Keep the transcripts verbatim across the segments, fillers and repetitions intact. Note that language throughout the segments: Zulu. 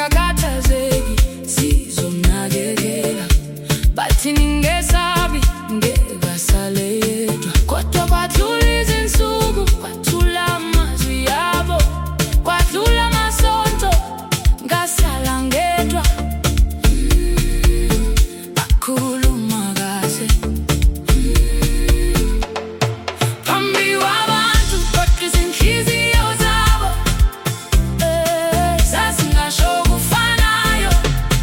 Ngingakhathazeki sizomnakekela, bathi ningesabi ngekasale yedwa. Kodwa kwadlula izinsuku, kwadlula amazwi yabo, kwadlula amasonto, ngasala ngedwa. Bakhuluma kahle phambi kwabantu, kodwa izinhliziyo zabo zazingasho okufanayo.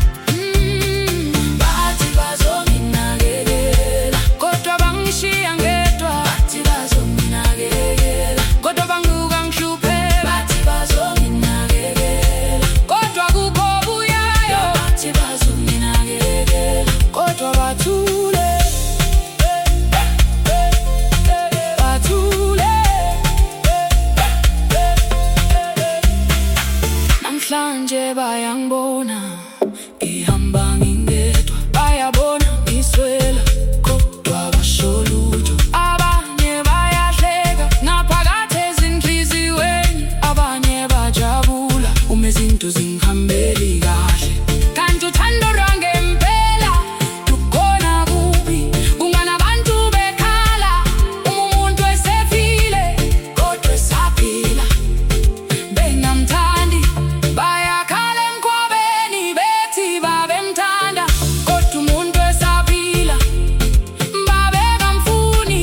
Bathi bazonginakekela, kodwa bangishiya ngedwa. Bathi bazonginakekela, kodwa banguka ngihlupheka. Bathi bazonginakekela, kodwa kukho obuyayo. Bathi bazonginakekela, kodwa bathule, bathule. Namhlanje bayangibona ngihamba ngingedwa, bayabona ngiswela kodwa basho lutho. Abanye bayahleka ngaphakathi ezinhliziyweni, abanye bajabula uma izinto zingihambeli kahle. Kanti uthando lwangempela lukhona kuphi? Kunganabantu bekhala uma umuntu esefile kodwa esaphila. Bengamthandi, bayakhala emkhwabeni bethi babemthanda, kodwa umuntu esaphila babengamfuni.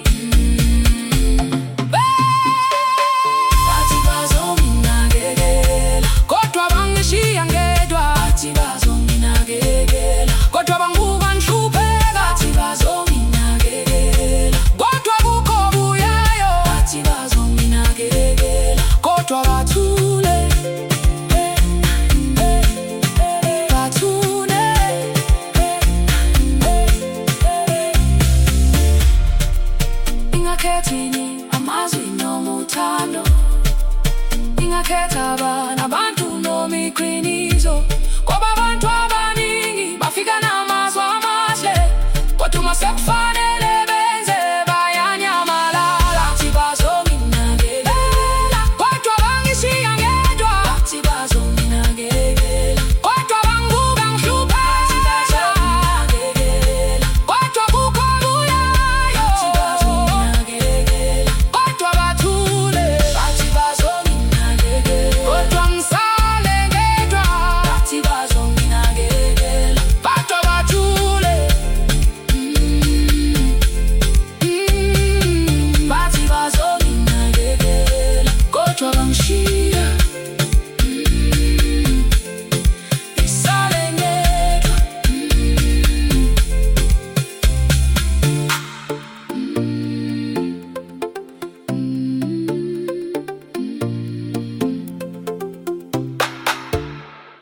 Bathi bazonginakekela, kodwa bangishiya ngedwa. Bathi bazonginakekela, kodwa banguka ngihlupheka. Bathi bazonginakekela, kodwa kukho obuyayo. Bathi bazonginakekela, kodwa bathule, bathule. Ingakhethi amazwi noma uthando, ingakhetha abantu noma iqiniso. Ngoba abantu abaningi bafika namazwi amahle, kodwa uma sekufanele benze bayanyamalala. Bathi bazonginakekela, kodwa bangishiya ngedwa. Bathi bazonginakekela,